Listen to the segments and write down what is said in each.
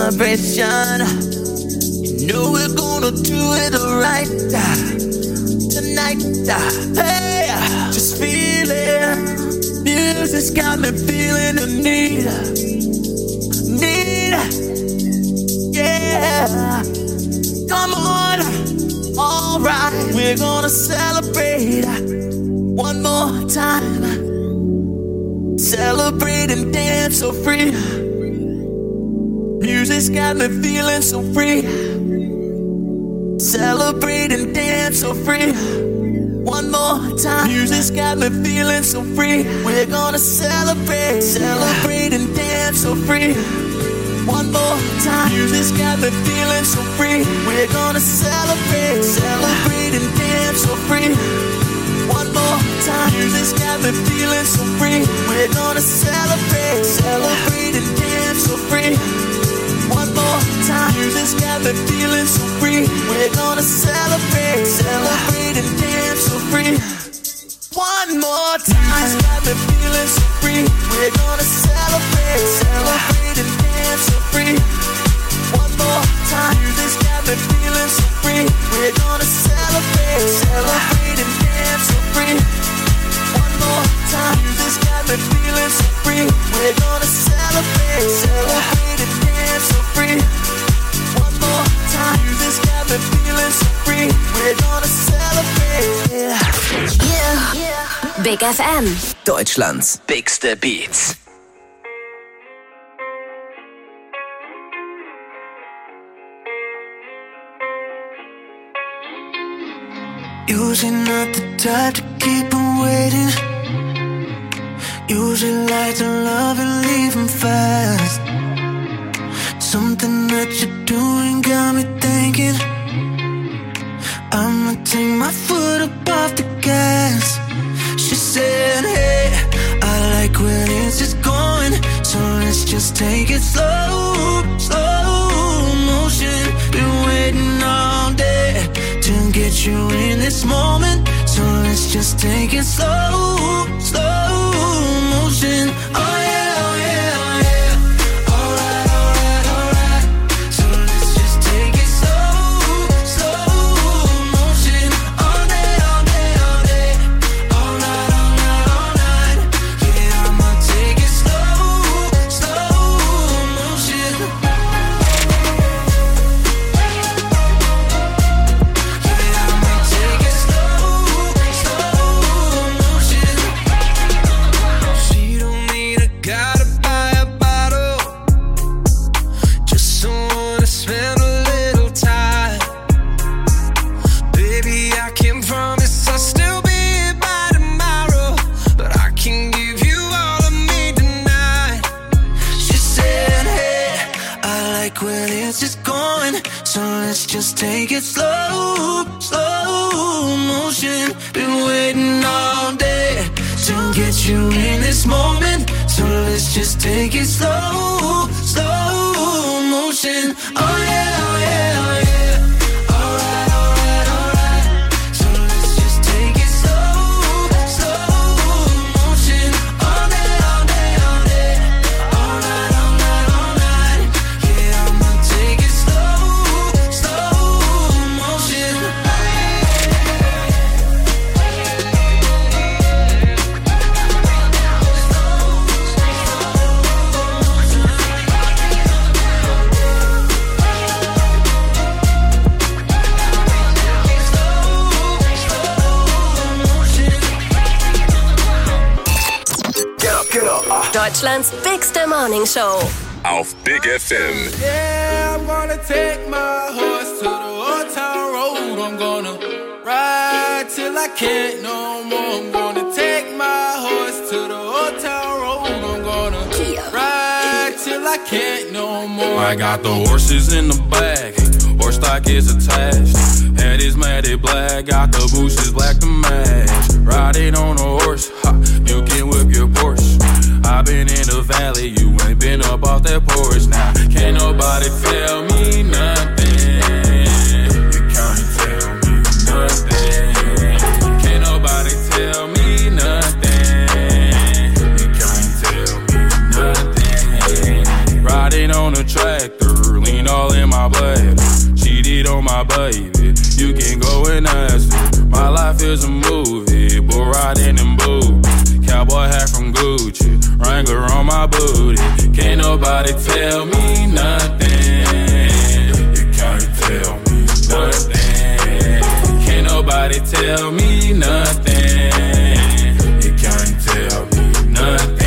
celebration. You know we're gonna do it right tonight. Hey, just feel it. Music's got me feeling the need. Yeah. Come on, alright. We're gonna celebrate one more time. Celebrate and dance so free. Music's got me feeling so free. Celebrate and dance so free. One more time. Music's got me feeling so free. We're gonna celebrate and dance so free. One more time. Music's got me feeling so free. We're gonna celebrate and dance so free. One more time. Music's got me feeling so free. We're gonna celebrate and dance so free. One more time. Music's got me feeling so free. We're gonna celebrate and dance so free. One more time. Music's got me feeling so free. We're gonna celebrate and dance so free. One more time. Music's got me feeling so free. We're gonna celebrate and dance so free. One more time. Music's got me feeling so free. We're gonna celebrate and dance so free. One more time. Music's got me feeling so free. We're gonna celebrate. Yeah. Big FM. Deutschlands bigste Beats. Usually not the type to keep on waiting. Usually like to love and leave them fast. Something that you're doing got me thinking I'ma take my foot up off the gas. She said, hey, I like where this is going, so let's just take it slow motion. Been waiting all day to get you in this moment, so let's just take it slow motion. Oh yeah, oh yeah, oh yeah. Alright. So let's just take it slow motion. All day. All night. Yeah, I'ma take it slow motion. Just take it slow motion. Been waiting all day to get you in this moment, so let's just take it slow motion. Oh yeah, oh yeah, oh yeah. Deutschlands bigste Morning Show. Auf Big FM. Yeah, I'm gonna take my horse to the old town road. I'm gonna ride till I can't no more. I'm gonna take my horse to the old town road. I'm gonna ride till I can't no more. I got the horses in the back, horse stock is attached. Head is matted black, got the bushes black to match. Riding on a horse, you can whip your Porsche. I've been in the valley, you ain't been up off that porch. Now, can't nobody tell me nothing. You can't tell me nothing. Can't nobody tell me nothing. You can't tell me nothing. Riding on a tractor, cocaine all in my blood. Cheated on my baby. You can go and ask her. My life is a movie, bull riding in boots. Cowboy hat from Gucci, Wrangler on my booty. Can't nobody tell me nothing. You can't tell me nothing. Can't nobody tell me nothing. You can't tell me nothing.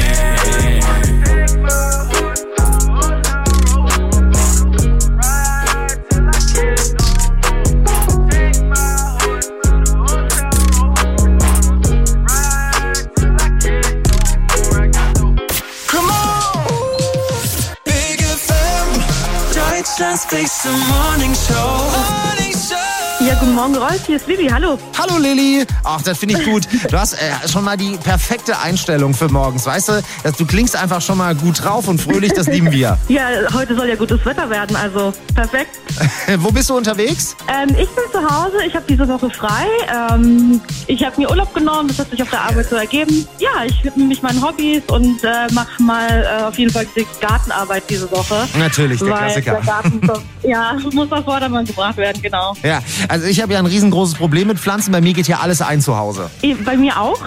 Deutschlands beste Morning Show. Ja, guten Morgen, Rolf. Hier ist Lilly. Hallo. Hallo Lilly. Ach, das finde ich gut. Du hast schon mal die perfekte Einstellung für morgens, weißt du? Du klingst einfach schon mal gut drauf und fröhlich, das lieben wir. Ja, heute soll ja gutes Wetter werden, also perfekt. Wo bist du unterwegs? Ich bin zu Hause, ich habe diese Woche frei. Ich habe mir Urlaub genommen, das hat sich auf der Arbeit so ergeben. Ja, ich widme mich meinen Hobbys und mache mal auf jeden Fall die Gartenarbeit diese Woche. Natürlich, der Klassiker. Der Garten muss auf Vordermann gebracht werden, genau. Ja, also ich habe ja ein riesengroßes Problem mit Pflanzen. Bei mir geht hier alles ein zu Hause. Bei mir auch.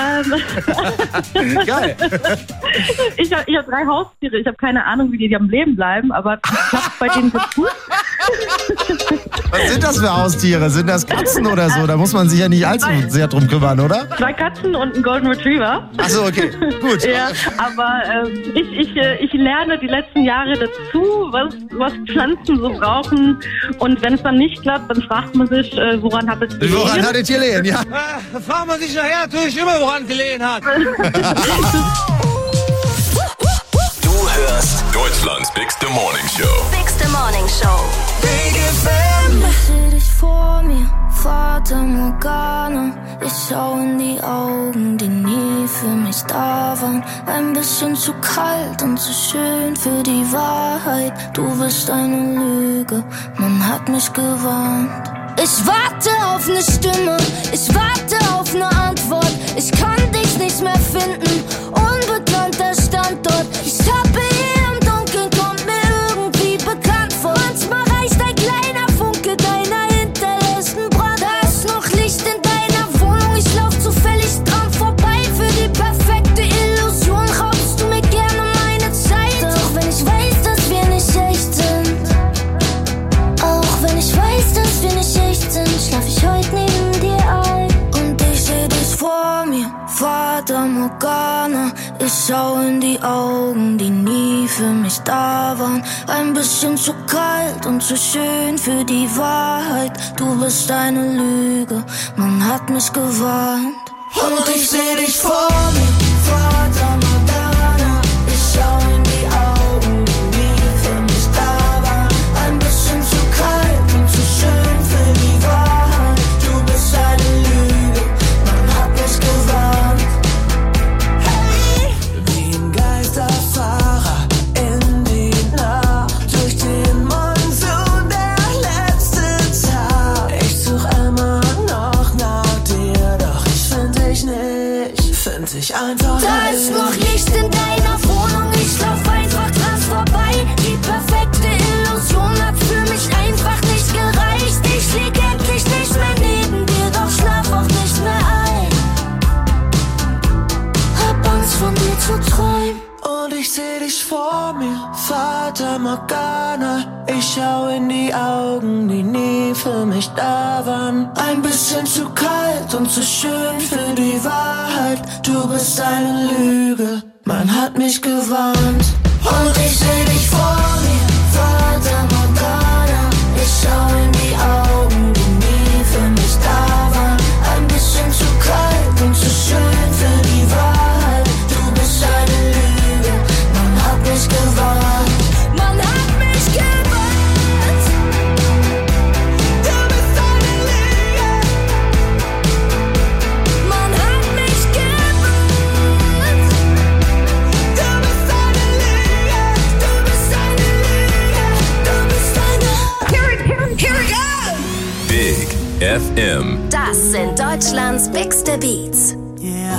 Geil. Ich hab 3 Haustiere. Ich habe keine Ahnung, wie die am Leben bleiben, aber ich klappt bei denen ganz gut. Was sind das für Haustiere? Sind das Katzen oder so? Da muss man sich ja nicht allzu sehr drum kümmern, oder? 2 Katzen und ein Golden Retriever. Achso, okay, gut. Ja, aber ich lerne die letzten Jahre dazu, was Pflanzen so brauchen. Und wenn es dann nicht klappt, dann fragt man sich, woran hat es gelegen? Woran hat es gelegen, ja? Da fragt man sich nachher natürlich immer, woran es gelegen hat. Du hörst Deutschlands bigste Morning Show. Bigste Morning Show. Big FM. Ich seh dich vor mir, Fata Morgana. Ich schau in die Augen, die nie für mich da waren. Ein bisschen zu kalt und zu schön für die Wahrheit. Du bist eine Lüge, man hat mich gewarnt. Ich warte auf eine Stimme, ich warte auf eine Antwort. Ich kann dich nicht mehr finden, unbekannter Standort. Ich tappe hier im Dunkeln, kommt mir irgendwie bekannt vor. Manchmal reicht ein kleiner Funke deiner hinterlässten Brand. Da ist noch Licht in deiner Wohnung, ich lauf zufällig dran vorbei. Für die perfekte Illusion raubst du mir gerne meine Zeit. Doch wenn ich weiß, dass wir nicht echt sind, auch wenn ich weiß, dass wir nicht echt sind, schlaf ich heute neben dir ein. Und ich seh dich vor mir, Fata Morgana. Ich schau in die Augen, die nie für mich da waren. Ein bisschen zu kalt und zu schön für die Wahrheit. Du bist eine Lüge, man hat mich gewarnt. Und ich seh dich vor mir, Fata Morgana. Ich schau in die Augen, die nie für mich da waren. Ein bisschen zu kalt und zu schön für die Wahrheit. Du bist eine Lüge, man hat mich gewarnt. Hey! Wie ein Geisterfahrer in die Nacht, durch den Monsun der letzte Tag. Ich such immer noch nach dir, doch ich find dich nicht, find dich einfach nicht. Da ist noch Licht in deiner Wohnung, ich lauf einfach dran vorbei. Die perfekte Illusion hat für mich einfach nicht gereicht. Ich lieg endlich nicht mehr neben dir, doch schlaf auch nicht mehr ein. Hab Angst von dir zu träumen. Und ich seh dich vor mir, Fata Morgana. Ich schau in die Augen, die nie für mich da waren. Ein bisschen zu kalt und zu schön für die Wahrheit. Du bist eine Lüge, man hat mich gewarnt. Und ich seh dich vor mir, Fata Morgana. Ich schau in die Augen, die nie für mich da waren. Ein bisschen zu kalt und zu schön für die Wahrheit. Du bist eine Lüge, man hat mich gewarnt. Man hat mich gewarnt. Du bist eine Lüge. Man hat mich gewarnt. Du bist eine Lüge. Du bist eine Lüge. Du bist eine. Here we go. Big FM. Das sind Deutschlands bigste Beats. Yeah.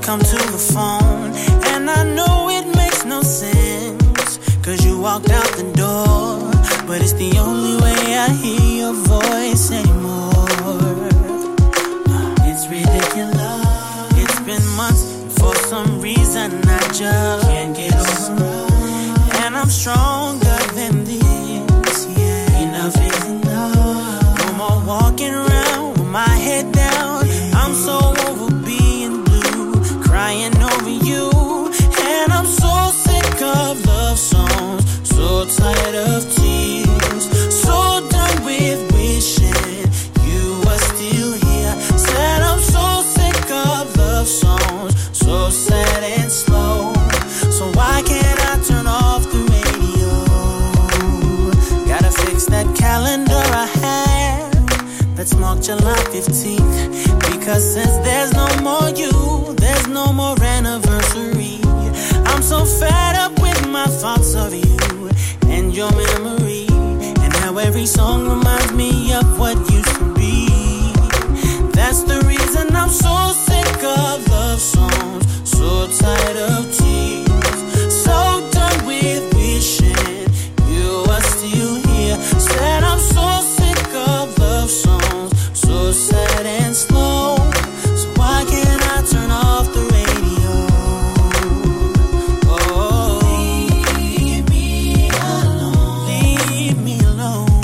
come to the phone. And I know it makes no sense, 'cause you walked out the door. But it's the only way I hear your voice anymore. It's ridiculous. It's been months, and for some reason I just can't get over. And I'm stronger than this, yeah. Enough is enough. No more walking around with my head down. I'm so over being blue, crying over you. And I'm so sick of love songs, so tired of tears, so done with wishing you were still here. Said I'm so sick of love songs, so sad and slow. So why can't I turn off the radio? Gotta fix that calendar I had that's marked July 15th. Because since there's no more you, there's no more anniversary. I'm so fed up with my thoughts of you and your memory, and how every song reminds me of what used to be. That's the reason I'm so sick of love songs, so tired of tears, so done with wishing you were still here. Said I'm so sick of love songs, so sad and slow. So why can't I turn off the radio? Oh, leave me alone. Leave me alone.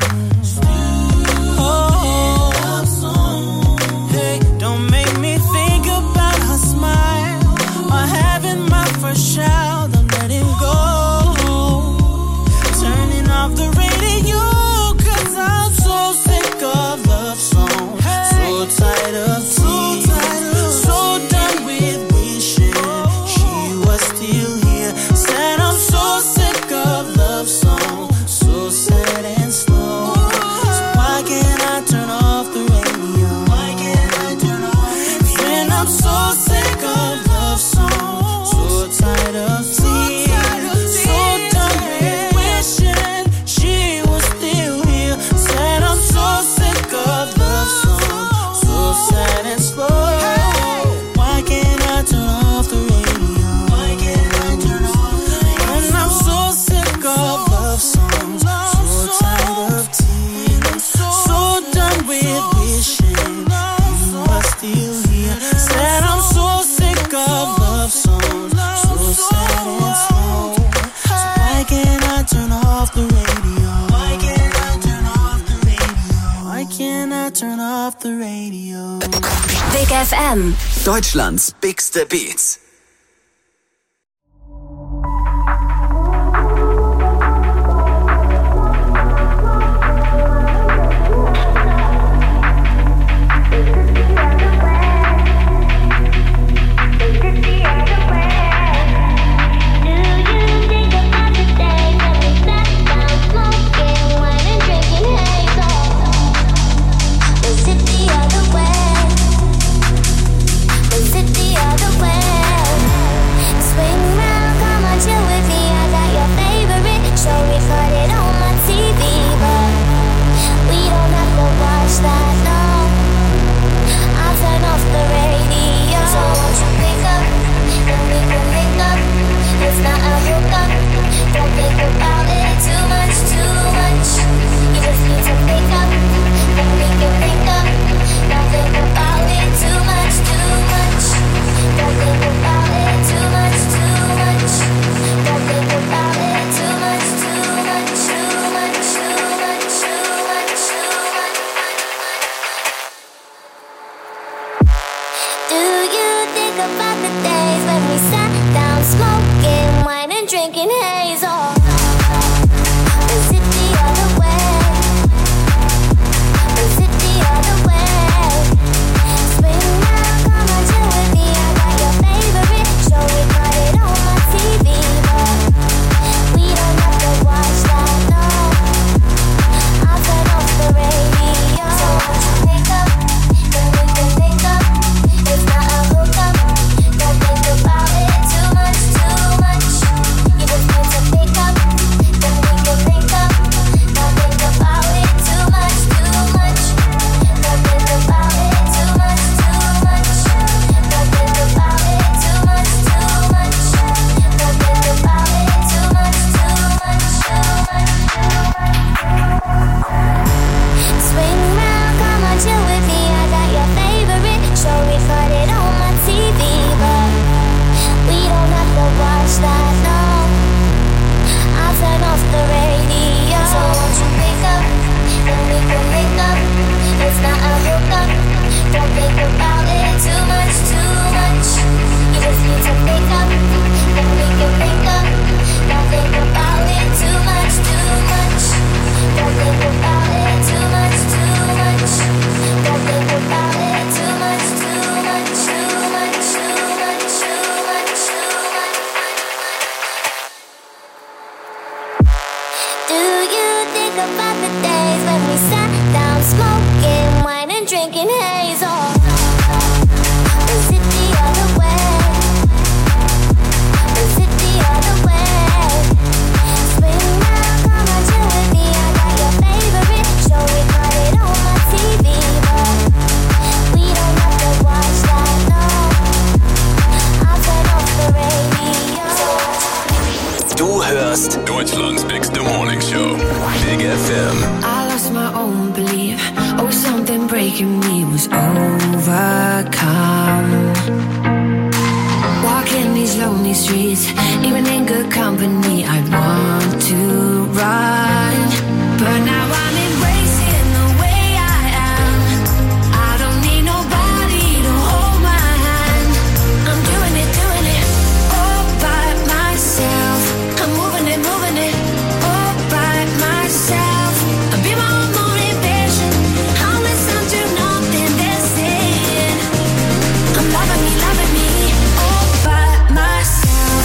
Oh, love song. Hey, don't make me think about her smile or having my first child. I'm letting go. Turning off the radio, 'cause I'm so sick of love songs, so tired of tears, so done with wishing she was still here. Said I'm so sick of love songs, so sad and slow. So why can't I turn off the radio? Why can't I turn off the radio? When I'm so sick of love songs, so tired of tears, so done with wishing she was still here. Said I'm so sick of love songs, so sad and slow. Why can't I turn off the radio? Why can't I turn off the radio? And I'm so sick of love songs, so tired of tears, so done with wishing you were still here. Said I'm so sick of love songs, so sad and slow. So why can't I turn off the radio? Why can't I turn off the radio? Why can't I turn off the radio? Big FM. Deutschlands bigste Beats. Was it the other way? hörst Deutschlands Big Morning Show. Big FM. I lost my own belief. Oh, something breaking me was overcome. Walking these lonely streets, even in good company, I want to run. But now I'm embracing the way I am. I don't need nobody to hold my hand. I'm doing it all by myself. I'm moving it all by myself. I'll be my own motivation. I'll listen to nothing they're saying. I'm loving me all by myself.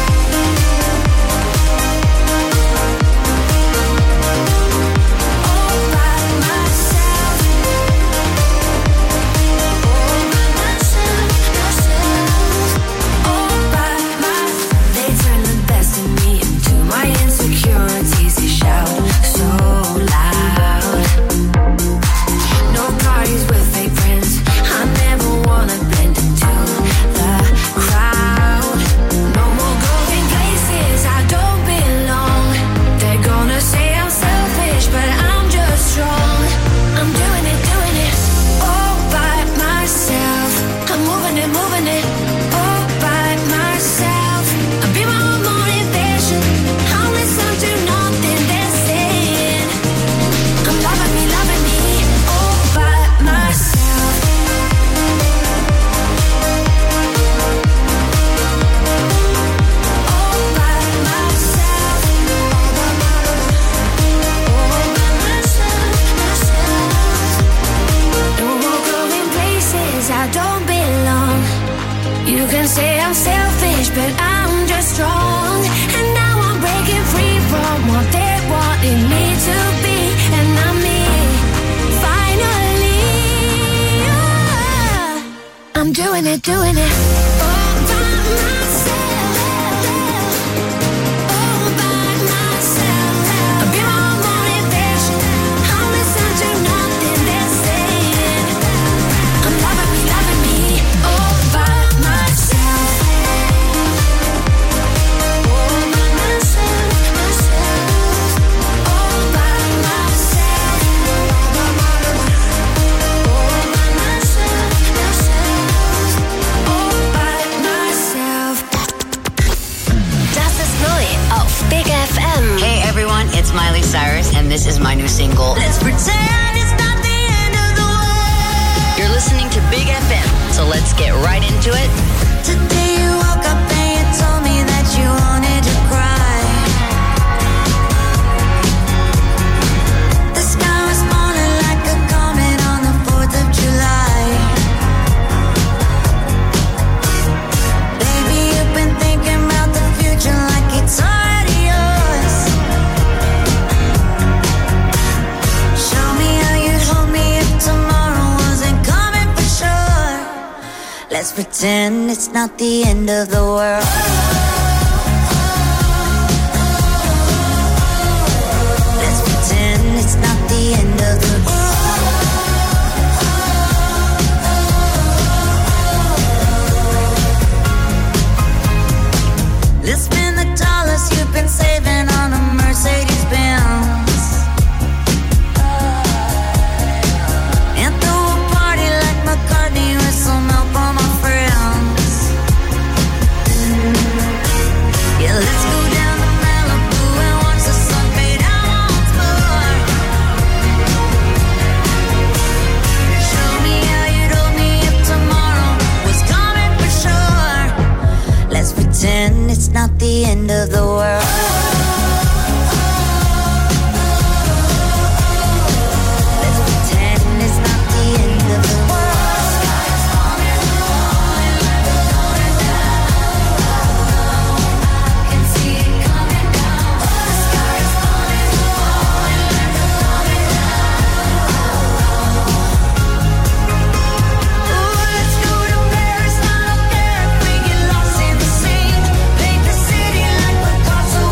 All by myself. All by myself. They turn the best in me into my insecurities. They shout so loud. No parties with fake friends. I never wanna blend into the crowd. No more going places I don't belong. They're gonna say I'm selfish, but I'm just strong. I'm doing it all by myself. I'm moving it all by myself. I'll be my own motivation. I'll listen to nothing they're saying. I'm loving me all by myself. All by myself. No more going places I don't belong. You can say I'm selfish, but I'm just strong. And now I'm breaking free from what they wanted me to be. And I'm me, finally. I'm doing it all by myself. All by myself. I'll be my own motivation. I'll listen to nothing they're saying. I'm loving me all by myself. All by myself. All by myself. All by myself. All by myself. Das ist neu auf Big FM. Hey everyone, it's Miley Cyrus and this is my new single. Let's pretend it's not the end of the world. You're listening to Big FM, so let's get right into it. Today you woke up and you told me that you wanted to cry. The sky was falling like a comet on the 4th of July. Baby, you've been thinking about the future like it's already yours. Show me how you'd hold me if tomorrow wasn't coming for sure. Let's pretend it's not the end of the world. Let's pretend it's not the end of the world. Let's spend the dollars you've been saving on a Mercedes Benz. And throw a party like McCartney with some help for my friends. Yeah, let's go down to Malibu and watch the sun fade out once more. Show me how you'd hold me if tomorrow was coming for sure. Let's pretend it's not the end of the world. Let's pretend it's not the end of the world. Sky is falling, falling like a falling down. I can see it coming down. The sky is falling, falling like a falling down. Ooh, let's go to Paris, I don't care if we get lost in the scene. Paint the city like Picasso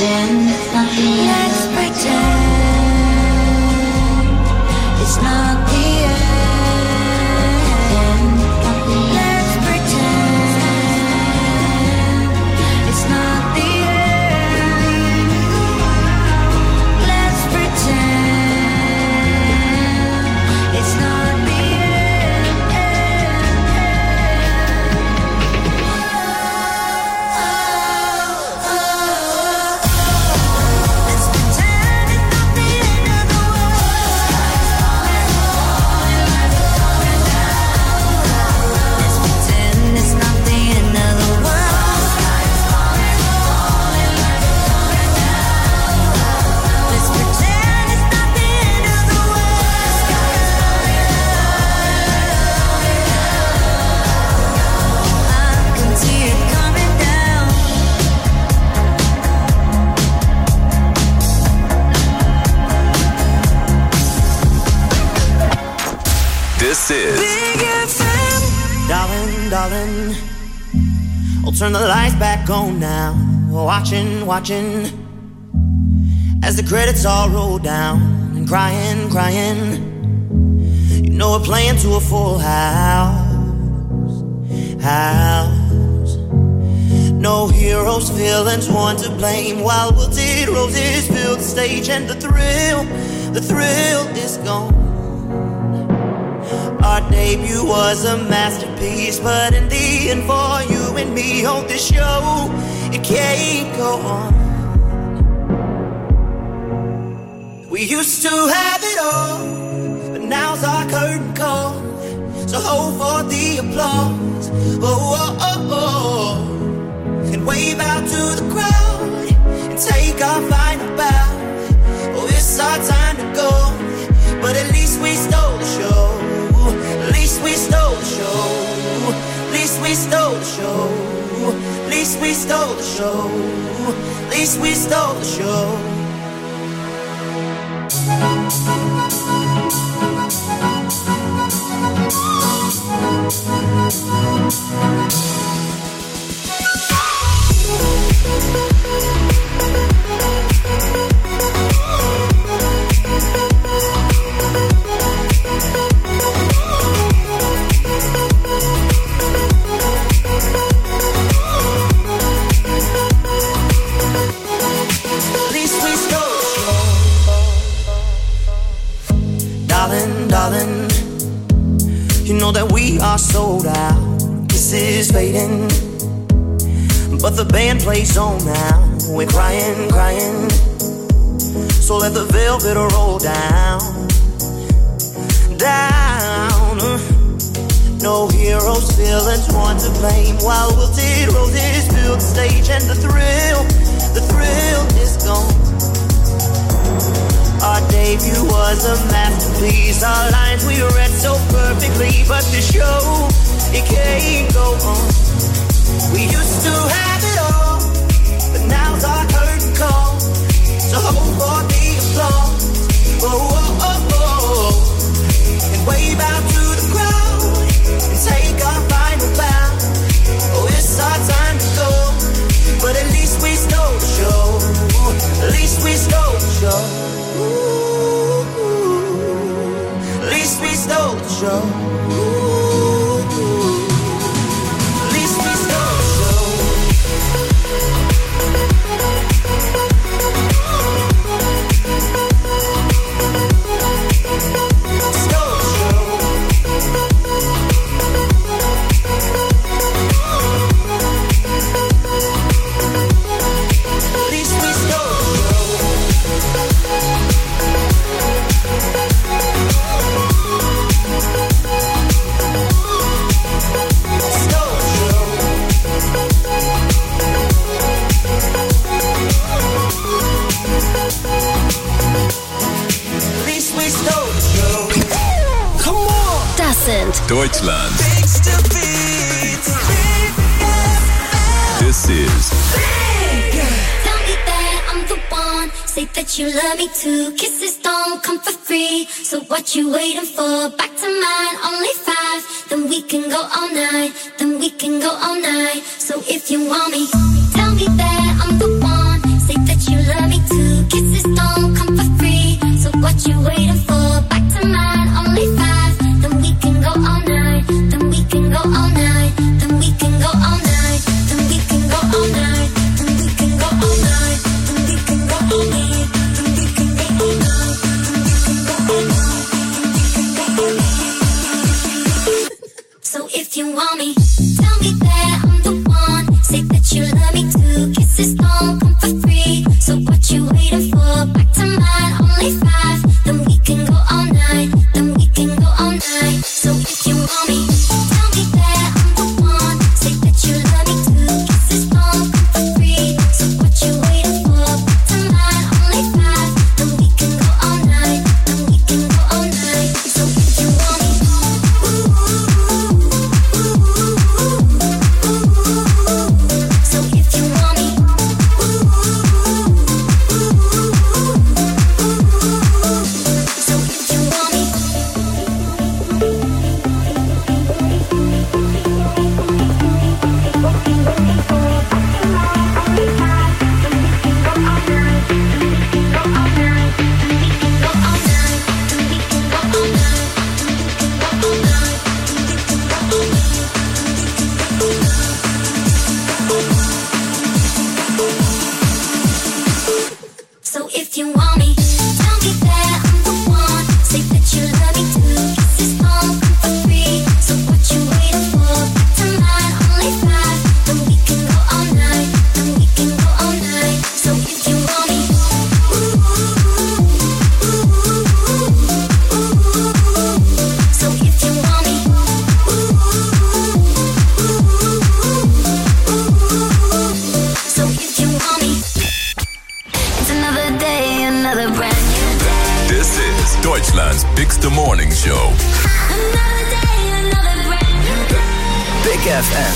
pretend it's not the end. Let's pretend it's not the end. Let's pretend it's not the end. Let's pretend it's not the This is Big FM. Darling, I'll turn the lights back on now. Watching as the credits all roll down and crying. You know we're playing to a full house. No heroes, villains, one to blame. While wilted roses fill the stage, and the thrill is gone. Our debut was a masterpiece, but in the end, for you and me on this show, it can't go on. We used to have it all, but now's our curtain call. So hold for the applause, and wave out to the crowd and take our final bow. Oh, it's our time to go, but at least we stole the show. At least we stole the show. At least we stole the show. At least we stole the show. At least we stole the show. Darling, you know that we are sold out. This is fading, but the band plays on now. We're crying. So let the velvet roll down. No heroes, villains, one to blame. While wilted roses fill the stage, and the thrill is gone. Our debut was a masterpiece. Our lines we read so perfectly, but the show, it can't go on. We used to have it all, but now's our curtain call. So hold for the applause, and wave out to the crowd and take our final bow. Oh, it's our time to go, but at least we stole the show. At least we stole the show. At least we stole the show. At least we stole the show. Stole the show. At least we stole the show. Deutschland. This is Tell me that I'm the one. Say that you love me too. Kisses don't come for free. So what you waiting for? Back to mine, only 5. Then we can go all night. Then we can go all night. So if you want me, tell me that I'm the one. Say that you love me too. Kisses don't come for free, so what you waiting for? Back to mine, only 5. Then we can go all night. Then we can go all night. Then we can go all night. Then we can go all night. Then we can go all night. Then we can go all night. Then we can go all night. Then we can go all night. So if you want me, tell me that I'm the one. Say that you love me too. Kisses don't come for free, so what you waiting for? Back to mine, only 5. Then we can go all night. Then we can go all night. So if you want me, tell me that I'm the one. Say that you love me too. Kisses don't come for free, so what you waiting for? Back to mine, only 5. Then we can go all night. Then we can go all night. So if you want me, so if you want me, so if you want me. So if you want me, tell me that I'm the one. Say that you love me too. Kisses don't come for free, so what you waiting for? Back to mine, only 5. Then we can go all night. Then we can go all night. So if you want me, so if you want me, so if you want me. It's another day, another brand new day. This is Deutschland's Bigste Morning Show. Another day, another brand new day. Big FM.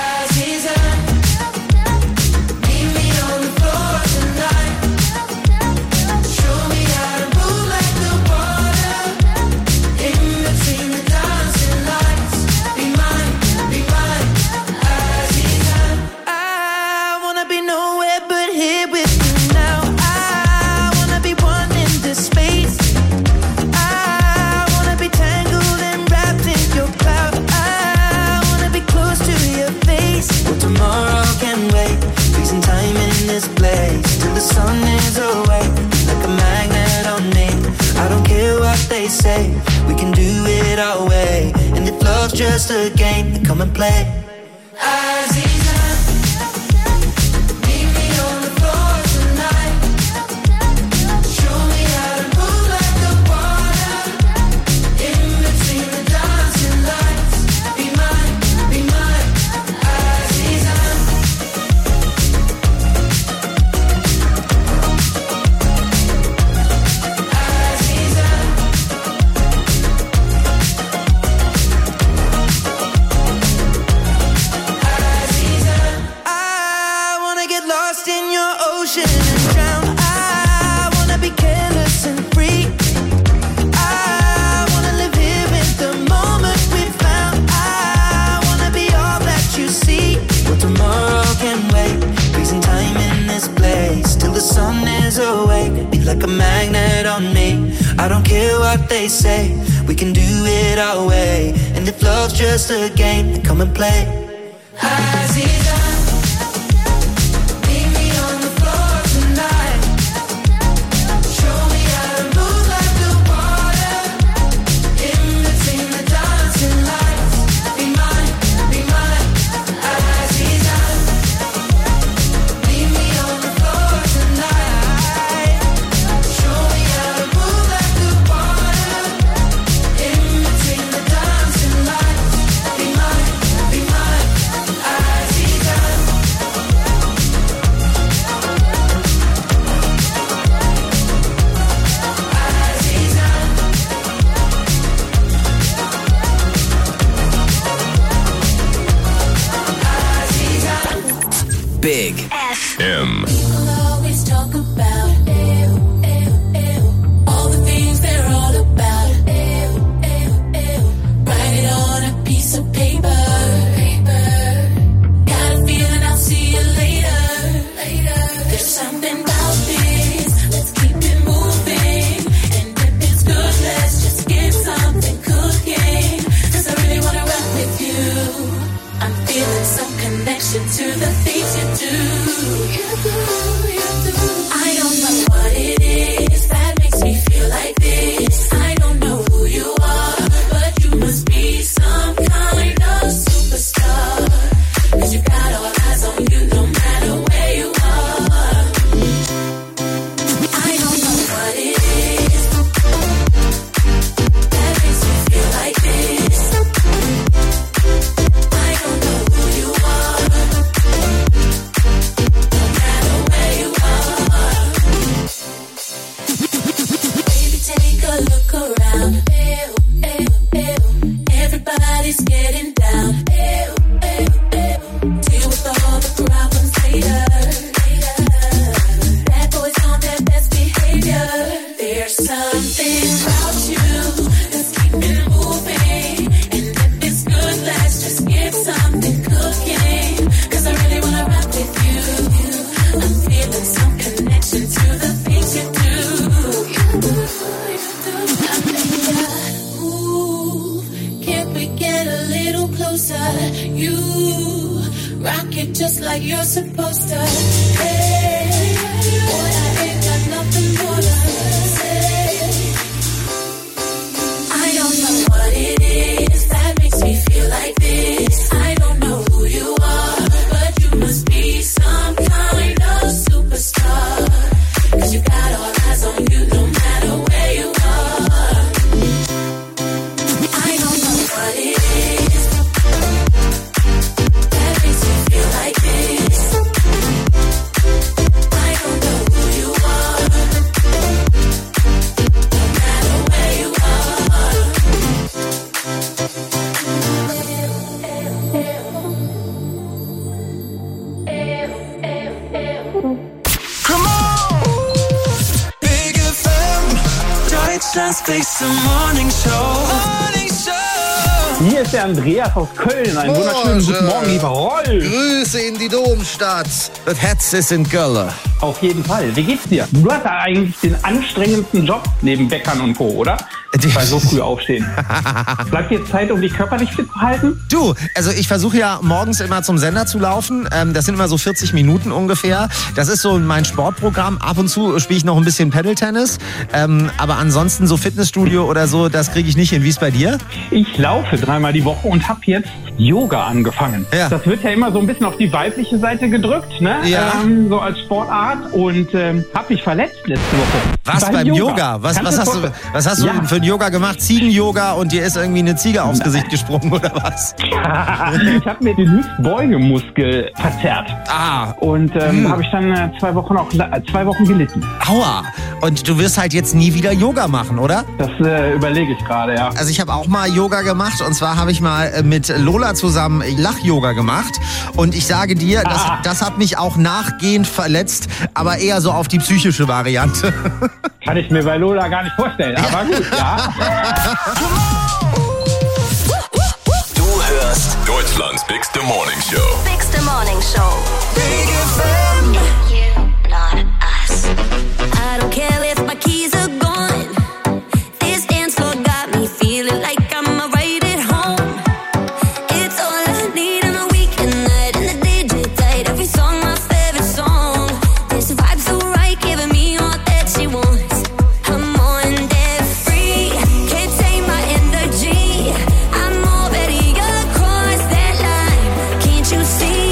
I wanna be nowhere but here with you now. I wanna be one in this space. I wanna be tangled and wrapped in your cloud. I wanna be close to your face. Well, tomorrow can wait. Freezing time in this place till the sun is away. Like a magnet on me. I don't care what they say. We can do it our way. And if love's just a game, then come and play. I wanna get lost in your ocean and drown. I wanna be careless and free. I wanna live here in the moment we found. I wanna be all that you see. Well, tomorrow can wait. Freezing time in this place till the sun is awake. Be like a magnet on me. I don't care what they say. We can do it our way. And if love's just a game, then come and play. Big M. People always talk about all the things they're all about. Write it on a piece of paper. Got a feeling I'll see you later. There's something about to the things you do. I don't know what it is that makes me feel like this. I don't know who you are, but you must be some kind of superstar. 'Cause you got all eyes on you no matter where you are. I don't know what it is that makes me feel like this. I don't know who you are, no matter where you are. Baby, take a look around. Everybody's getting down. Deal with all the problems later. Bad boys on their best behavior. There's something about you that's keeping moving. And if it's good, let's just get something cooking. 'Cause I really wanna rock with you. I'm feeling some connection to the things you do. I think ooh, can't we get a little closer? You rock it just like you're supposed to. Hey, boy, I ain't got nothing more to say. I don't know what it is that makes me feel like this. I don't know who you are, but you must be some kind of superstar. 'Cause you got all eyes on you no matter where you are. I don't know what it is that makes me feel like this. I don't know who you are, no matter where you are. Come on! Big FM, Deutschlands beste Morning Show. Hier ist der Andreas aus Köln. Einen wunderschönen guten Morgen, lieber Roll. Grüße in die Domstadt. Das Herz ist in Köln. Auf jeden Fall. Wie geht's dir? Du hast ja eigentlich den anstrengendsten Job neben Bäckern und Co., oder? Bei so früh aufstehen. Bleibt dir Zeit, um dich körperlich fit zu halten? Du, also ich versuche ja morgens immer zum Sender zu laufen. Das sind immer so 40 Minuten ungefähr. Das ist so mein Sportprogramm. Ab und zu spiele ich noch ein bisschen Paddle-Tennis. Aber ansonsten so Fitnessstudio oder so, das kriege ich nicht hin. Wie ist bei dir? Ich laufe 3-mal die Woche und habe jetzt Yoga angefangen. Ja. Das wird ja immer so ein bisschen auf die weibliche Seite gedrückt, ne? Ja. So als Sportart. Und habe mich verletzt letzte Woche. Was beim Yoga? Was hast du denn für ein Yoga gemacht? Ziegen-Yoga und dir ist irgendwie eine Ziege aufs Gesicht gesprungen oder was? Ich habe mir den Hüftbeugemuskel verzerrt. Und habe ich dann 2 Wochen gelitten. Aua. Und du wirst halt jetzt nie wieder Yoga machen, oder? Das überlege ich gerade, ja. Also ich habe auch mal Yoga gemacht und zwar habe ich mal mit Lola zusammen Lach-Yoga gemacht und ich sage dir, das hat mich auch nachgehend verletzt, aber eher so auf die psychische Variante. Kann ich mir bei Lola gar nicht vorstellen, aber gut, ja. Du hörst Deutschlands Big Morning Show. Big Morning Show. Big FM. You, not us. I don't care if my keys are gone. This dance floor got me feeling like I'm right at home. It's all I need on a weekend night and the DJ tight. Every song my favorite song. This vibe so right, giving me all that she wants. I'm on that free, can't take my energy. I'm already across that line. Can't you see?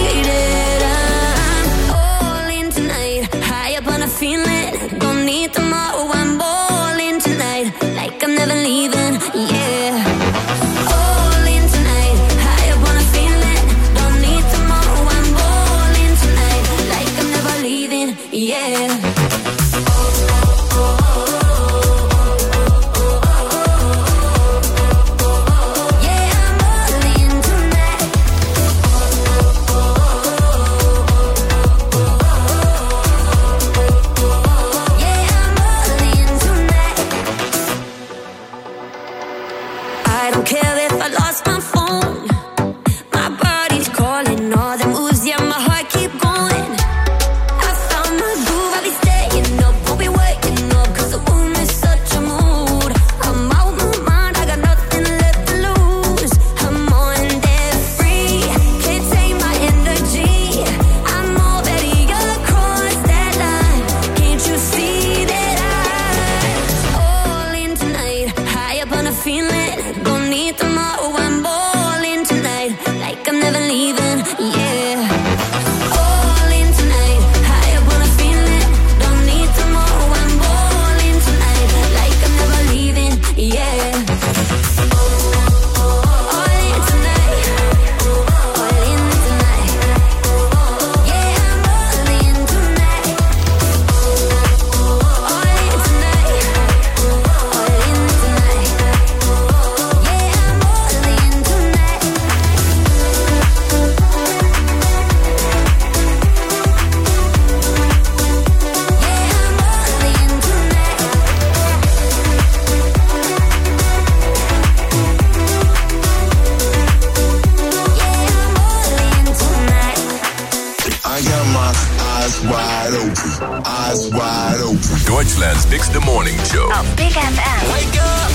Eyes wide open, eyes wide open. Deutschland's Bigste Morning Show. Auf Big FM. Wake up.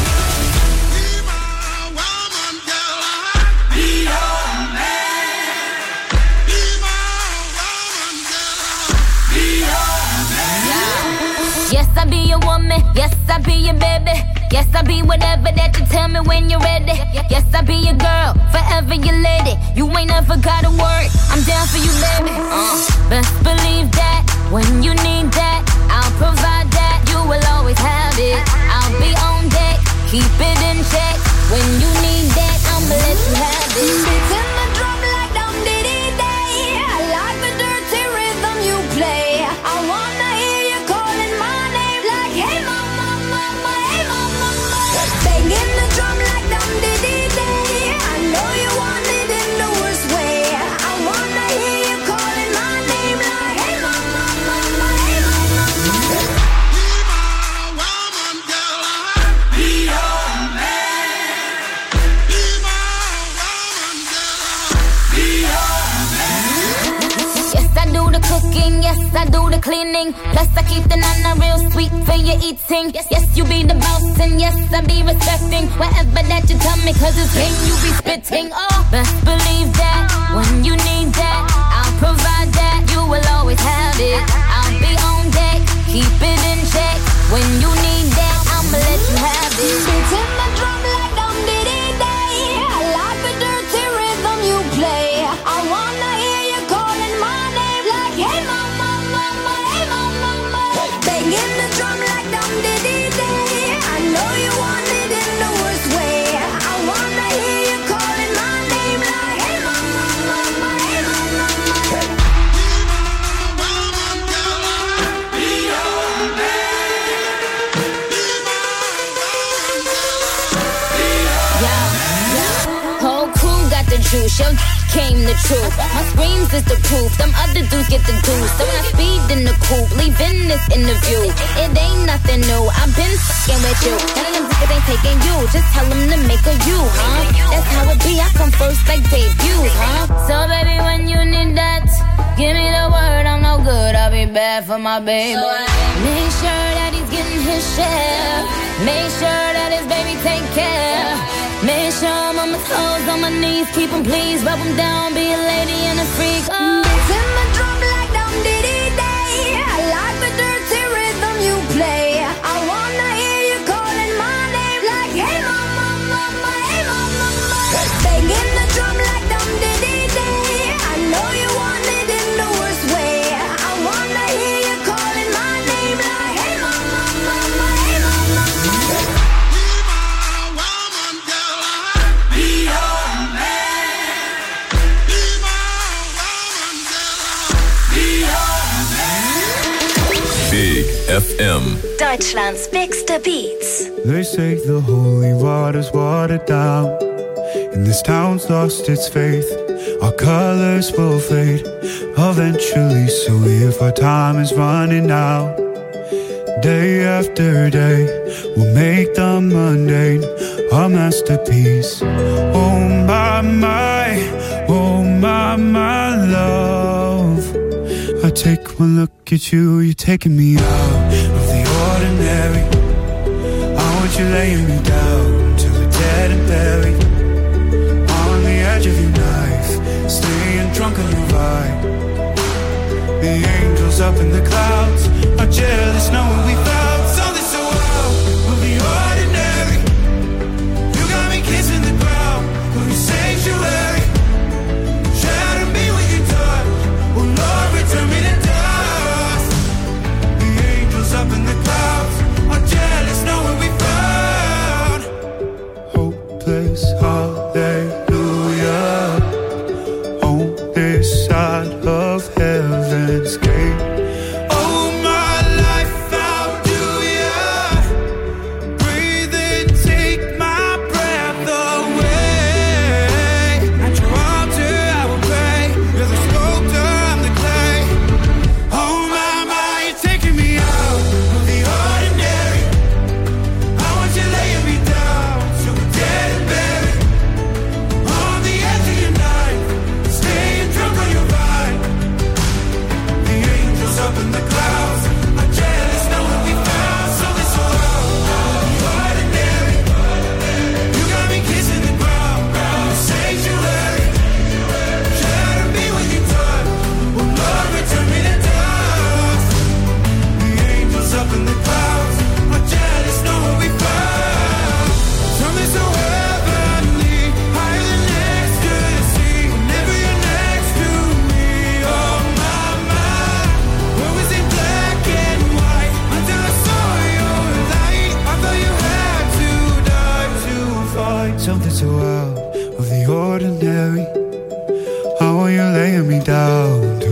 Yes, I be your woman. Yes, I be your baby. Yes, I be whatever that you tell me when you're ready. Yes, I be your girl, forever your lady. You ain't never gotta worry, I'm down for you, baby. Best believe that when you need that, I'll provide that. You will always have it. I'll be on deck, keep it in check. When you need that, I'ma let you have it. Beats in the drum like dum diddy day. I like the dirty rhythm you play. I wanna hear you calling my name like, hey mama, mama, hey mama, mama. Banging the drum like dum diddy day. I know you want it in the worst way. I wanna hear you calling my name like, hey mama, mama, hey mama, mama. Be your man. Be my woman, girl. Be your man. Yes, I do the cooking, yes, I do the cleaning. Plus, I keep the nana real sweet for your eating. Yes, yes, you be the boss, and yes, I be respecting whatever that you tell me, cause it's game you be spitting. Oh, best believe that when you need that, I'll provide that. You will always have it. I'll be on deck, keep it in check. When you need that, I'ma let you have it. Beats in the drum like dum diddy day. I like the dirty rhythm you play. I wanna hear you calling my name like, hey mama, mama, hey mama, mama. Banging the drum like dum diddy day. I know you want it in the worst way. I wanna hear you calling my name like, hey mama, mama, hey mama, mama. Be your man. Whole crew got the juice, your came the truth. My screams is the proof, them other dudes get the deuce. So when I speed in the coupe, leaving this interview, it ain't nothing new, I've been fucking with you. None of them niggas ain't taking you, just tell them to make a you, huh? That's how it be, I come first like debuts, huh? So baby, when you need that, give me the word, I'm no good, I'll be bad for my baby. Make sure that he's getting his share, make sure that his baby take care. Make sure I'm on my toes, on my knees, keep him please, rub him down, be a lady and a freak. Oh. Beats in the drum like dum diddy day. I like the dirty rhythm you play. I wanna hear you calling my name like, hey mama, mama, hey mama, mama. Banging the drum like dum diddy day. I know you want it in the worst way. I wanna hear you calling my name like, hey mama, mama, hey mama, mama. Be your man. Be my woman, girl. Be your man. Big FM. Deutschlands Bigste Beats. They say the holy water's watered down, and this town's lost its faith. Our colors will fade eventually, so if our time is running out, day after day, we'll make the mundane our masterpiece. Oh my, oh my love. I take one look at you, you're taking me out of the ordinary. I want you laying me down till we're dead and buried, on the edge of your knife, staying drunk on your vibe. The angels up in the clouds are jealous knowing we found something so wild. We'll be ordinary. You got me kissing the ground, we'll be sanctuary. Shatter me when you touch, oh Lord, return me to dust. The angels up in the clouds are jealous knowing we found hopeless hallelujah on this side of heaven's gate. Oh my life, how do ya breathe and take my breath away? At your altar I will pray, you're the sculptor, I'm the clay. Oh my, you're taking me out of the ordinary. I want you laying me down so we're dead and buried, on the edge of your knife, staying drunk on your vine.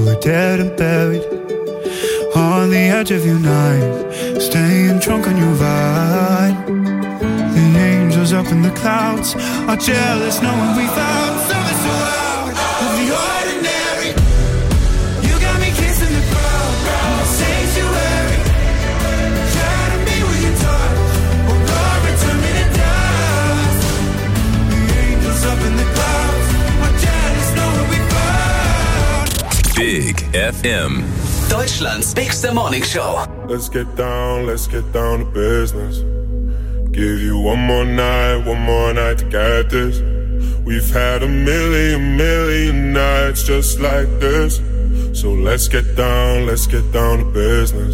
who are dead and buried. On the edge of your night, staying drunk on your vine. The angels up in the clouds are jealous knowing we found something so out of the ordinary. You got me kissing the ground in the sanctuary. Try to be with your touch, oh Lord, return me to dust. The angels up in the clouds are jealous knowing we found Big FM. Deutschlands bigste Morning Show. Let's get down to business. Give you one more night to get this. We've had a million nights just like this. So let's get down to business.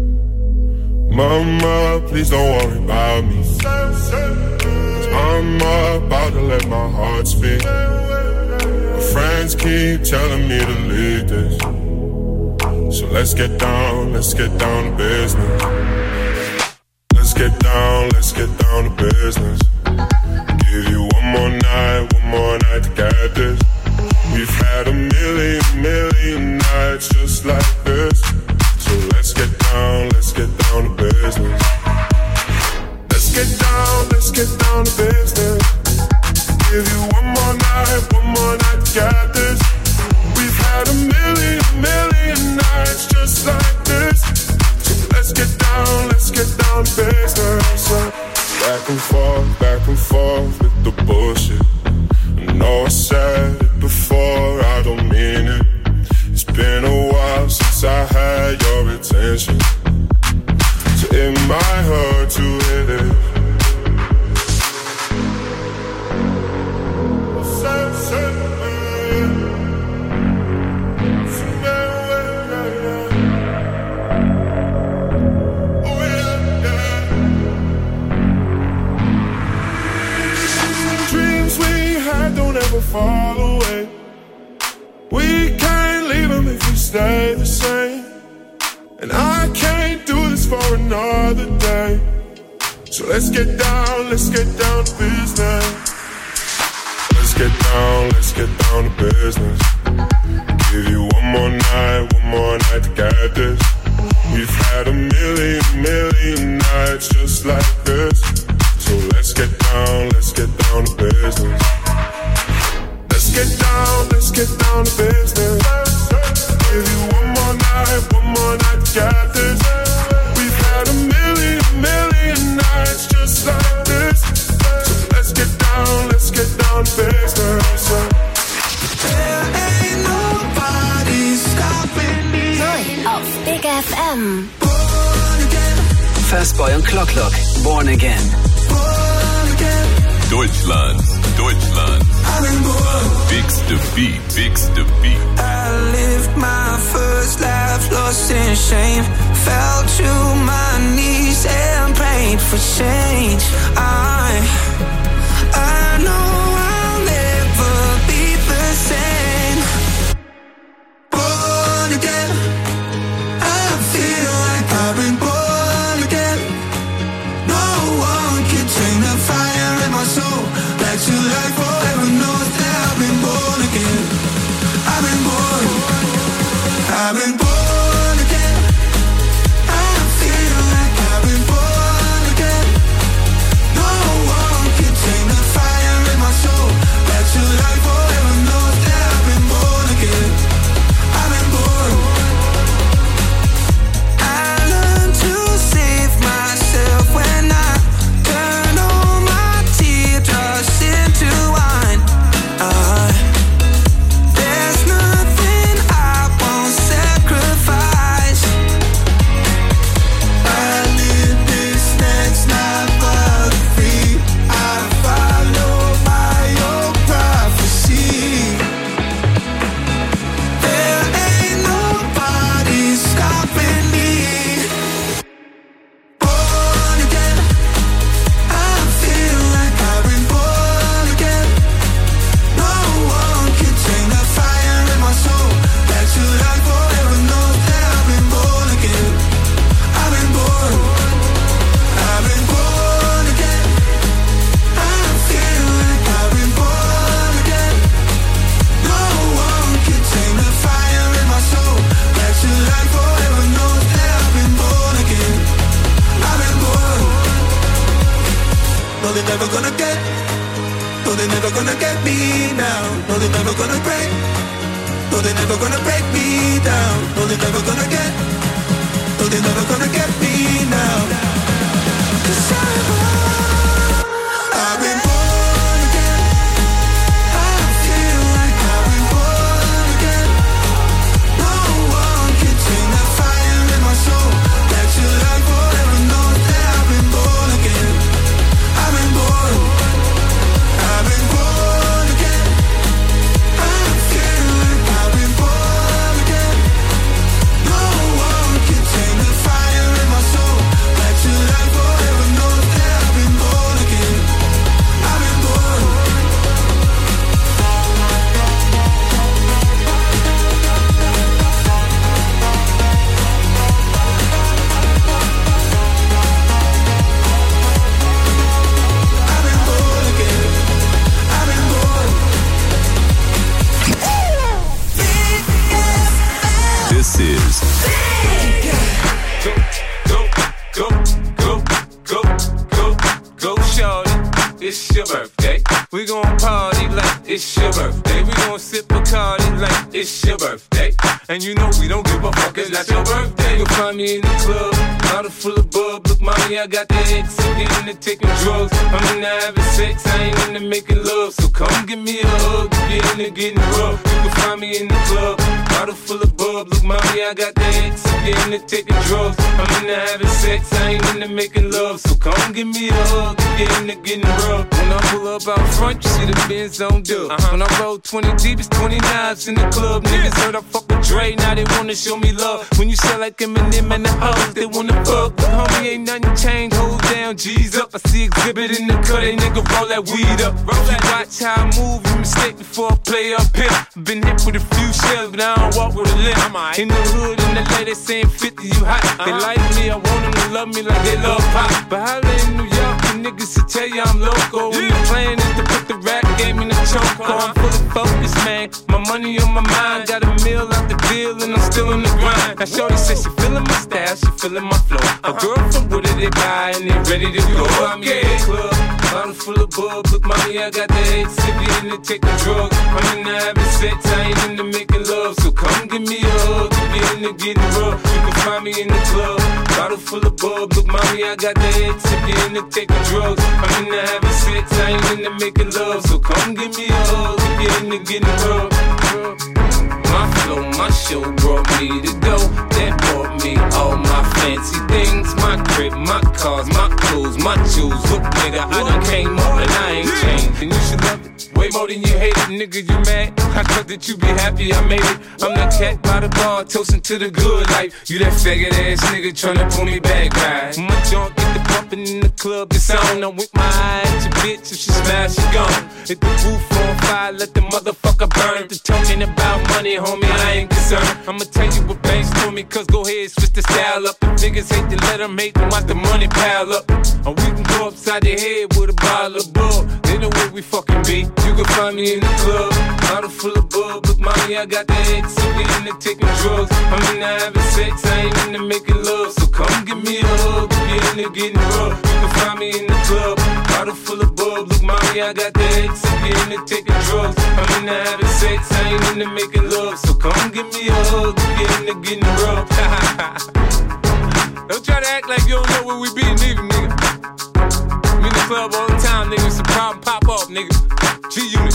Mama, please don't worry about me. 'Cause I'm about to let my heart speak. My friends keep telling me to leave this. So let's get down to business. Let's get down to business. Give you one more night to get this. We've had a million nights just like this. So let's get down to business. Let's get down to business. Give you one more night to get this. We've had a million nights just like this. So let's get down to business. Back and forth with the bullshit. I know I said it before, I don't mean it. It's been a while since I had your attention, so it might hurt to hit it. Don't ever fall away. We can't leave them if we stay the same. And I can't do this for another day. So let's get down to business. Let's get down to business. Give you one more night to get this. We've had a million nights just like this. So let's get down to business. Let's get down to business. Give you one more night to get this. We've had a million nights just like this. So let's get down to business. There ain't nobody stopping me. Neu auf Big FM. Fastboy und Clock, Born Again. Deutschland. Bigste Beat. I lived my first life lost in shame. Fell to my knees and prayed for change. I know I'll never be the same. Born again, I feel like I've been born again. No one can turn the fire in my soul back to life forever. Knows that I've been born again. I've been born again. I feel like I've been born again. No one can take the fire in my soul back to life forever. Knows that I've been born again. I've been born. I learned to save myself when I turn all my teardrops into wine. There's nothing I won't sacrifice. This is Go, shorty, it's your birthday. We gon' party like it's your birthday. We gon' sip Bacardi like it's your birthday. And you know we don't give a fuck, it's not your birthday. You'll find me in the club, bottle full of bub. Look, mommy, I got the X, I'm into taking drugs. I'm into having sex, I ain't into making love. So come give me a hug, if you're into getting rough. You can find me in the club, bottle full of bub. Look, mommy, I got the X, I'm into taking drugs. I'm into having sex, I ain't into making love. So come give me a hug, if you're into getting rough. When I pull up out front, you see the Benz on dub. When I roll 20 deep, it's 20 knives in the club. Niggas heard I fuck with Dre, now they wanna show me love. When you sell like Eminem and the hoes, they wanna fuck. But homie, ain't nothing changed, hold down, G's up. I see exhibit in the cut, they nigga roll that weed up. If you watch how I move, you mistake before I play up here. Been hit with a few shells, but I don't walk with a limp. In the hood, in the LA, they saying 50, you hot. They like me, I want them to love me like they love pop. But holla in New York, the niggas to tell you I'm local. When the plan is to put the rap game in the choke. I'm full of focus, man. My money on my mind, got a meal out the deal, and I'm still in the grind. Now shorty says she feeling my style, she feeling my flow. A girl from Wooded, they buy, and they ready to go. I'm in the club, bottle full of bub. Look, mommy, I got the X, if you into taking drugs. I'm into having sex, I ain't into making love. So come give me a hug, if you into getting rough. You can find me in the club, bottle full of bub. Look, mommy, I got the X, if you into taking drugs. I'm into having sex, I ain't into making love. So come give me a hug, if you into getting rough. My flow, my show brought me to go. That brought me all my fancy things. My crib, my cars, my clothes, my jewels. Look, nigga, I done came up and I ain't changed. And you should love it way more than you hate it, nigga, you mad? I thought that you be happy I made it. I'm that cat by the bar, toasting to the good life. You that faggot ass nigga tryna pull me back, right? My junk get the bumpin' in the club, it's on. I'm with my eye at your bitch, if she smash, she gone. Hit the roof on fire, let the motherfucker burn. The talking about money, homie, I ain't concerned. I'ma tell you what banks told me, cause go ahead, switch the style up. If niggas hate to let them hate them, watch the money pile up. Or we can go upside their head with a bottle of bub. They know where we fucking be. You can find me in the club, bottle full of bub. Look, mommy, I got the X, if you into taking drugs. I'm into having sex, I ain't into making love. So come give me a hug, if you into getting rough. You can find me in the club, bottle full of bub. Look, mommy, I got the X, if you into taking drugs. I'm into having sex, I ain't into making love. So come give me a hug, if you into getting rough. Don't try to act like you don't know where we be, nigga, nigga. I'm in the club all the time, nigga. It's a problem, pop off, nigga. G-Unit.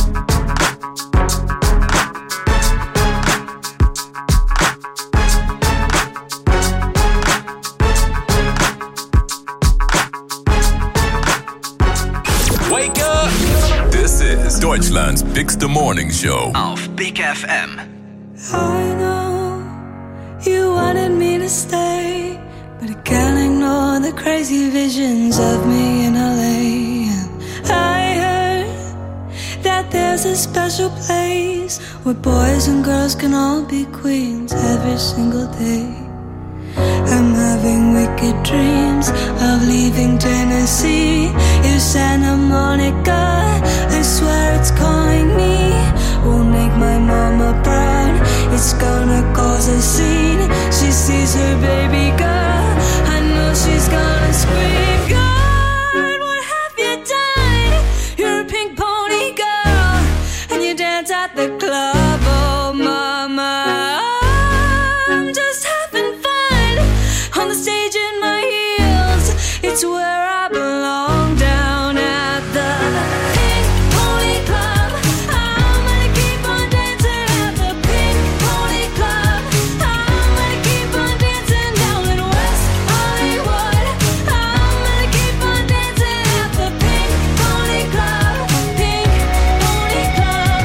Wake up! This is Deutschland's Bigste Morning Show auf Big FM. I know you wanted me to stay, but I can't ignore the crazy visions of me in LA. I heard that there's a special place where boys and girls can all be queens every single day. I'm having wicked dreams of leaving Tennessee. If Santa Monica, I swear it's calling me. Won't make my mama proud, it's gonna cause a scene. She sees her baby girl, I know she's gonna scream. God, what have you done? You're a pink pony girl, and you dance at the club. Oh mama, I'm just having fun on the stage in my heels. It's where I belong, down at the Pink Pony Club. I'm gonna keep on dancing at the Pink Pony Club. I'm gonna keep on dancing down in West Hollywood. I'm gonna keep on dancing at the Pink Pony Club. Pink Pony Club.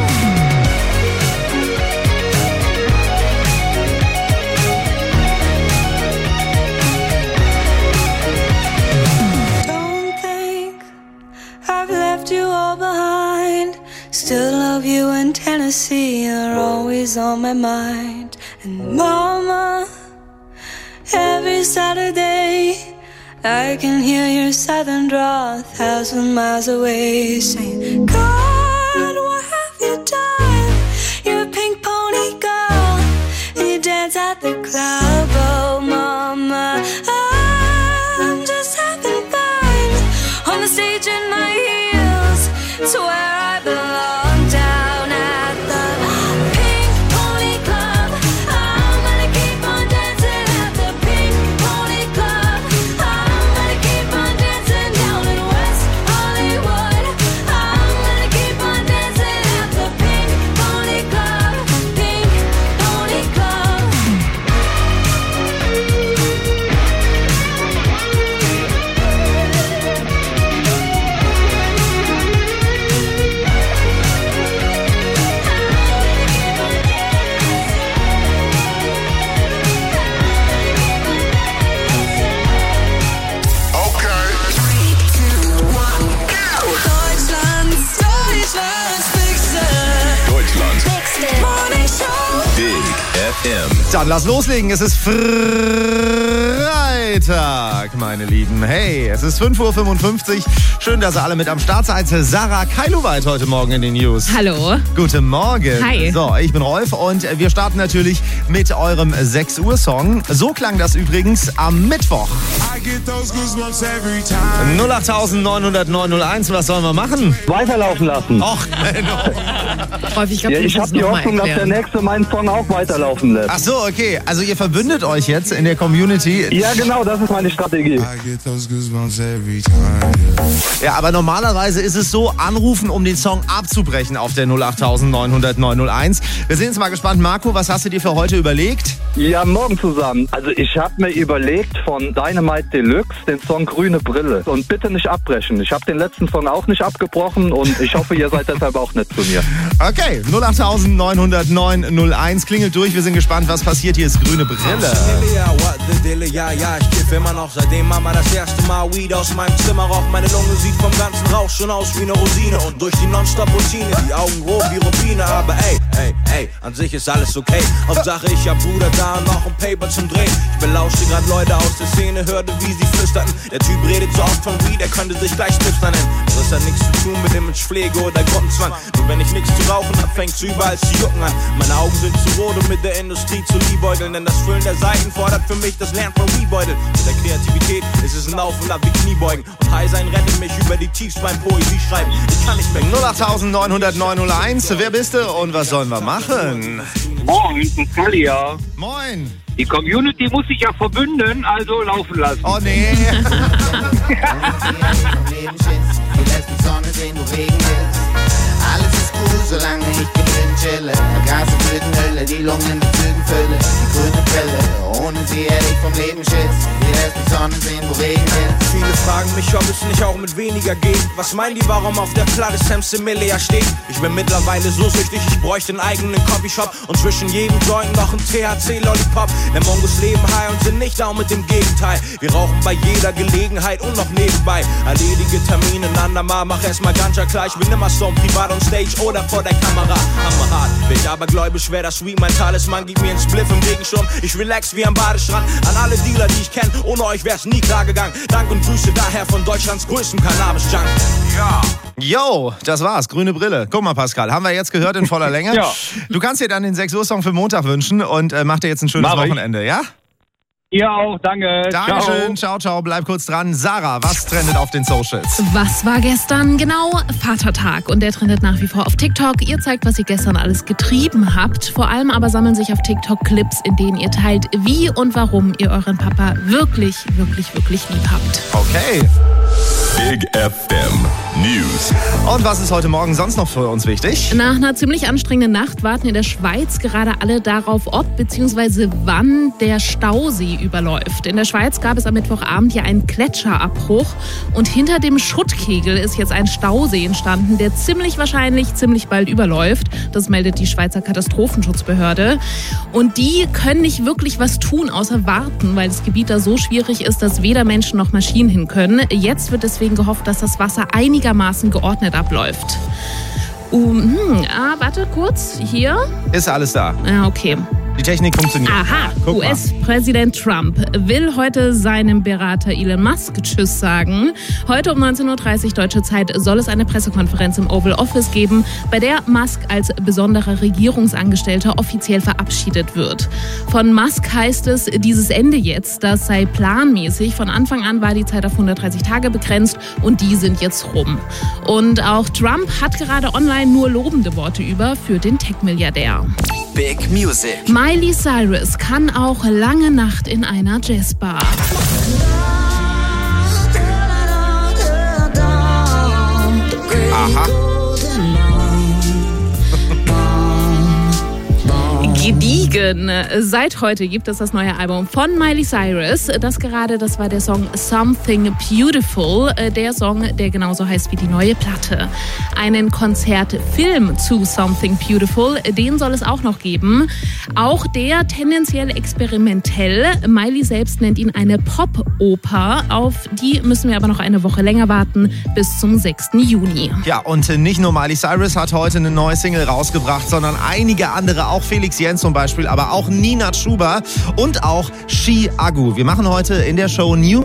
Don't think I've left you all behind. Still love you in Tennessee, you're always on my mind. And mama, every Saturday I can hear your southern drawl 1,000 miles away, saying, God, what have you done? You're a pink pony girl, and you dance at the club, oh mama, I'm just having fun on the stage in my heels, to where I belong, down at the Pink Pony Club. I'm gonna keep on dancing at the Pink Pony Club. I'm gonna keep on dancing down in West Hollywood. I'm gonna keep on dancing at the Pink Pony Club. Pink Pony Club. Deutschland. Morning Show. Big FM. Dann lass loslegen, es ist Freitag, meine Lieben. Hey, es ist 5:55 Uhr. Schön, dass ihr alle mit am Start seid. Sarah Kailuweit heute Morgen in den News. Hallo. Guten Morgen. Hi. So, ich bin Rolf und wir starten natürlich mit eurem 6 Uhr Song. So klang das übrigens am Mittwoch. 08900 was sollen wir machen? Weiterlaufen lassen. Och, Rolf, ich glaube, ich habe die Hoffnung, dass der Nächste meinen Song auch weiterlaufen lässt. Ach so, okay. Also ihr verbündet euch jetzt in der Community. Ja, genau, das ist meine Strategie. Ja, aber normalerweise ist es so, anrufen, um den Song abzubrechen auf der 08900 Wir sind jetzt mal gespannt. Marco, was hast du dir für heute überlegt? Ja, morgen zusammen. Also ich habe mir überlegt von Dynamite Deluxe den Song Grüne Brille. Und bitte nicht abbrechen. Ich habe den letzten Song auch nicht abgebrochen und ich hoffe, ihr seid deshalb auch nett zu mir. Okay, 08900 klingelt durch. Wir sind gespannt, was passiert. Hier ist Grüne Brille. Ja, ich kiff immer noch, seitdem Mama das erste Mal Weed aus meinem Zimmer raucht. Meine Lunge sieht vom ganzen Rauch schon aus wie eine Rosine. Und durch die Nonstop-Routine, die Augen rot wie Rubine. Aber ey, an sich ist alles okay. Hauptsache ich hab Bruder da und noch ein Paper zum Drehen. Ich belauschte grad Leute aus der Szene, hörte wie sie flüsterten. Der Typ redet so oft von Weed, er könnte sich gleich Hipster nennen. Das hat nichts zu tun mit Imagepflege oder Gruppenzwang. Nur wenn ich nichts zu rauchen hab, fängt's überall zu jucken an. Meine Augen sind zu rot, um mit der Industrie zu liebäugeln. Denn das Füllen der Seiten fordert für mich das Lernen von Weedbeutel. Mit der Kreativität ist es ein Auf und Ab wie Kniebeugen. Und High sein rettet mich über die Tiefs beim Poesie schreiben. Ich kann nicht mehr. 08900 wer bist du und was sollen wir machen? Moin, Natalia. Moin. Die Community muss sich ja verbünden, also laufen lassen. Oh nee. Du lässt die Sonne sehen, wo Regen ist. Alles ist cool, solange ich genügend chille. Gas in Blütenhülle, die Lungen mit Zügen fülle. Die grüne Brille, ohne sie hätte ich vom Leben Schiss. Du lässt die Sonne sehen, wo Regen ist. Viele fragen mich, ob es nicht auch mit weniger geht. Was meinen die, warum auf der Platte Sam Similia steht? Ich bin mittlerweile so süchtig, ich bräuchte einen eigenen Copyshop. Und zwischen jedem Joint noch ein THC-Lollipop. Denn Mongos leben high und sind nicht down mit dem Gegenteil. Wir rauchen bei jeder Gelegenheit und noch nebenbei. Erledige Termine, ein andermal, mach erstmal Ganja klar. Ich bin immer so privat on Stage oder vor der Kamera. Hammerhart, bin ich aber gläubig, wer das Sweet, mein Talisman. Gib mir einen Spliff im Regenschirm, ich relax wie am Badestrand. An alle Dealer, die ich kenne, ohne euch wär's nie klar gegangen. Dank und Grüße daher von Deutschlands größtem Cannabis-Junk. Ja. Yo, das war's, Grüne Brille. Guck mal, Pascal, haben wir jetzt gehört in voller Länge. Ja. Du kannst dir dann den 6 Uhr Song für Montag wünschen und mach dir jetzt ein schönes Wochenende, ja? Ihr auch, danke. Dankeschön, ciao, bleib kurz dran. Sarah, was trendet auf den Socials? Was war gestern? Genau, Vatertag. Und der trendet nach wie vor auf TikTok. Ihr zeigt, was ihr gestern alles getrieben habt. Vor allem aber sammeln sich auf TikTok Clips, in denen ihr teilt, wie und warum ihr euren Papa wirklich, wirklich, wirklich lieb habt. Okay. Big FM News. Und was ist heute Morgen sonst noch für uns wichtig? Nach einer ziemlich anstrengenden Nacht warten in der Schweiz gerade alle darauf, ob bzw. wann der Stausee überläuft. In der Schweiz gab es am Mittwochabend ja einen Gletscherabbruch und hinter dem Schuttkegel ist jetzt ein Stausee entstanden, der ziemlich wahrscheinlich ziemlich bald überläuft. Das meldet die Schweizer Katastrophenschutzbehörde. Und die können nicht wirklich was tun, außer warten, weil das Gebiet da so schwierig ist, dass weder Menschen noch Maschinen hin können. Jetzt wird deswegen gehofft, dass das Wasser einigermaßen geordnet abläuft. Warte kurz, hier. Ist alles da? Ja, okay. Die Technik funktioniert. Aha, US-Präsident Trump will heute seinem Berater Elon Musk Tschüss sagen. Heute um 19.30 Uhr deutsche Zeit soll es eine Pressekonferenz im Oval Office geben, bei der Musk als besonderer Regierungsangestellter offiziell verabschiedet wird. Von Musk heißt es, dieses Ende jetzt, das sei planmäßig. Von Anfang an war die Zeit auf 130 Tage begrenzt und die sind jetzt rum. Und auch Trump hat gerade online nur lobende Worte über für den Tech-Milliardär. Big Music. Miley Cyrus kann auch lange Nacht in einer Jazzbar. Aha. Gediegen. Seit heute gibt es das neue Album von Miley Cyrus. Das war der Song Something Beautiful. Der Song, der genauso heißt wie die neue Platte. Einen Konzertfilm zu Something Beautiful, den soll es auch noch geben. Auch der tendenziell experimentell. Miley selbst nennt ihn eine Pop-Oper. Auf die müssen wir aber noch eine Woche länger warten, bis zum 6. Juni. Ja, und nicht nur Miley Cyrus hat heute eine neue Single rausgebracht, sondern einige andere, auch Felix Jähn zum Beispiel, aber auch Nina Chuba und auch Chi Agu. Wir machen heute in der Show New